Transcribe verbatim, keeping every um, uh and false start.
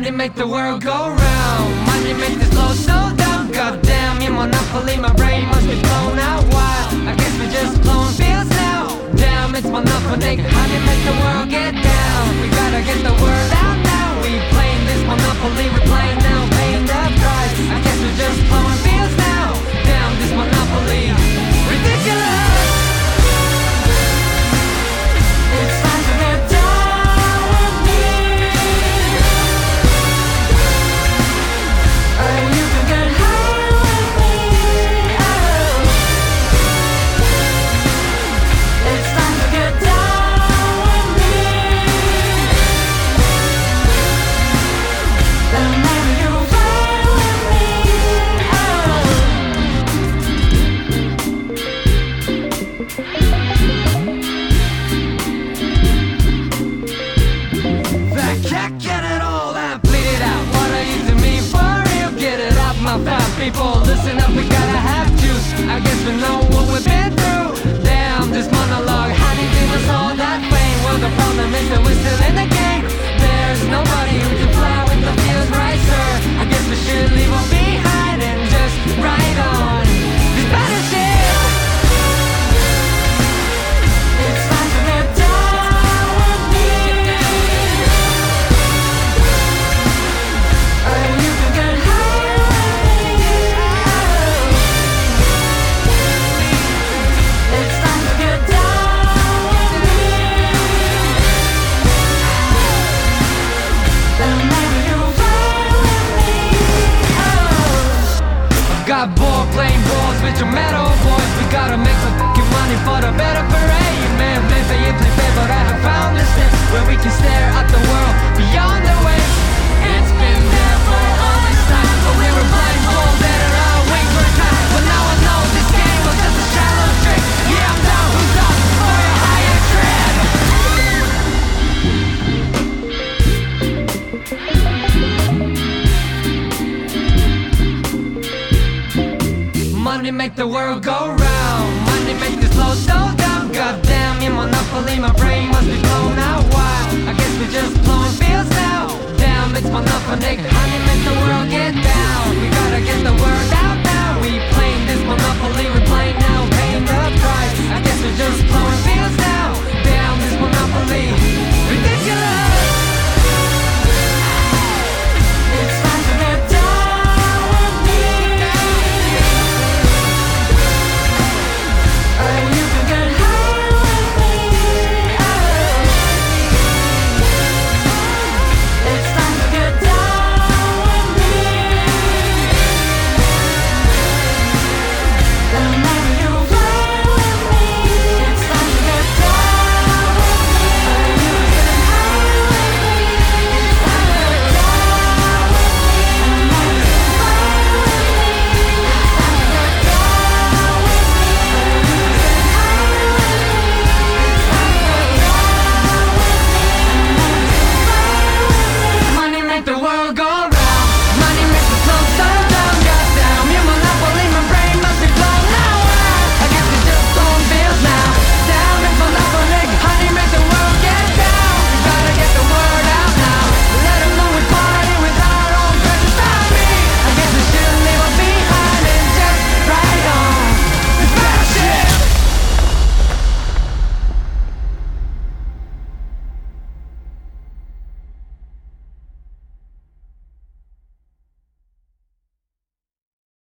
Money make the world go round. Money make this flow slow down. Goddamn, you monopoly, my brain must be blown out. Why? I guess we're just blowing fields now. Damn, it's monopoly. Money make the world get down. We gotta get the word out now. We playing this monopoly, we're playing now, paying the price. I guess we're just blowing fields now. Damn, this monopoly, ridiculous. It's time to get down with me. And you can get high with me. Oh. It's time to get down with me. And maybe you'll ride with me. That cat, get it all out, bleed it out. What are you to me for real? Get it out, my fat people. Listen up, we gotta have juice. I guess we know what we've been through. Damn, this monologue, how do you give us all that fame? Well, the problem is that we're still in the game. There's nobody who can fly with the feels right, sir. I guess we should leave them behind and just ride on this battleship. It's time to get down with me. And you can get high with me. It's time to get down with me. And maybe you'll ride with me. Got bored playing balls with your metal boys. We gotta make some fucking money for the better parade. Man, play it, play fair, but I have found this thing where we can stare at the world beyond the waves. It's been there for all this time, but we were blindfolded and our wings were tied. But now I know this game was just a shallow trick. Yeah, I'm down, who's up for a higher trip. Money make the world go round. Money make this flow slow down. Goddamn, you monopoly, my brain must be blown out.